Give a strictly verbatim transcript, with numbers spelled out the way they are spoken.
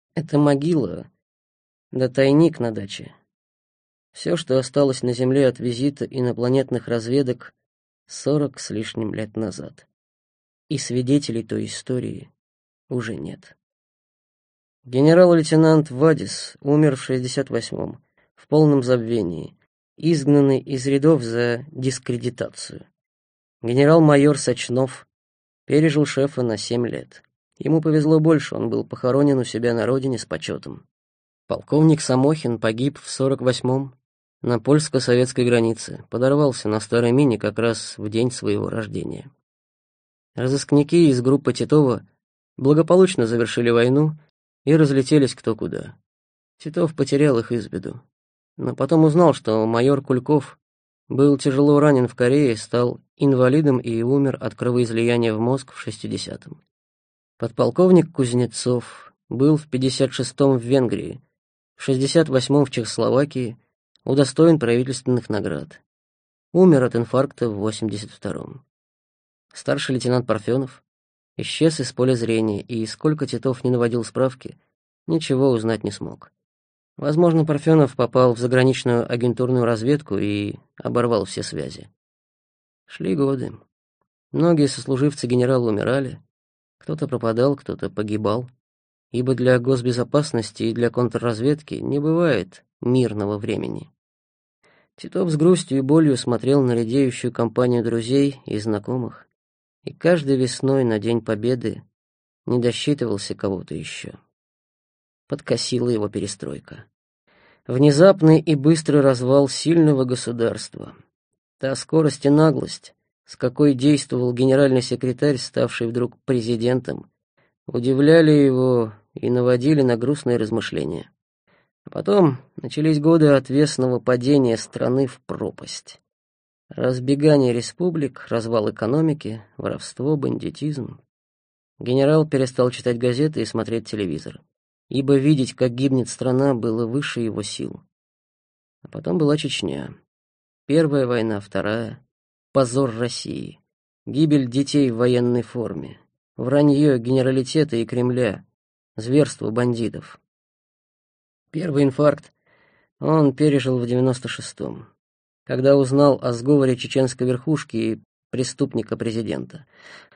Это могила, да тайник на даче. Все, что осталось на Земле от визита инопланетных разведок сорок с лишним лет назад. И свидетелей той истории уже нет. Генерал-лейтенант Вадис умер в шестьдесят восьмом, в полном забвении, изгнанный из рядов за дискредитацию. Генерал-майор Сачнов пережил шефа на семь лет. Ему повезло больше, он был похоронен у себя на родине с почетом. Полковник Самохин погиб в сорок восьмом на польско-советской границе, подорвался на старой мине как раз в день своего рождения. Разыскники из группы Титова благополучно завершили войну и разлетелись кто куда. Титов потерял их из виду, но потом узнал, что майор Кульков был тяжело ранен в Корее, стал инвалидом и умер от кровоизлияния в мозг в шестидесятом. Подполковник Кузнецов был в пятьдесят шестом в Венгрии, в шестьдесят восьмом в Чехословакии, удостоен правительственных наград. Умер от инфаркта в восемьдесят втором. Старший лейтенант Парфенов исчез из поля зрения, и сколько Титов не наводил справки, ничего узнать не смог. Возможно, Парфенов попал в заграничную агентурную разведку и оборвал все связи. Шли годы. Многие сослуживцы генерала умирали, кто-то пропадал, кто-то погибал, ибо для госбезопасности и для контрразведки не бывает мирного времени. Титов с грустью и болью смотрел на редеющую компанию друзей и знакомых, и каждой весной на День Победы не досчитывался кого-то еще. Подкосила его перестройка. Внезапный и быстрый развал сильного государства. Та скорость и наглость, с какой действовал генеральный секретарь, ставший вдруг президентом, удивляли его и наводили на грустные размышления. А потом начались годы отвесного падения страны в пропасть. Разбегание республик, развал экономики, воровство, бандитизм. Генерал перестал читать газеты и смотреть телевизор, ибо видеть, как гибнет страна, было выше его сил. А потом была Чечня. Первая война, вторая. Позор России. Гибель детей в военной форме. Вранье генералитета и Кремля. Зверство бандитов. Первый инфаркт он пережил в девяносто шестом, когда узнал о сговоре чеченской верхушки и преступника-президента.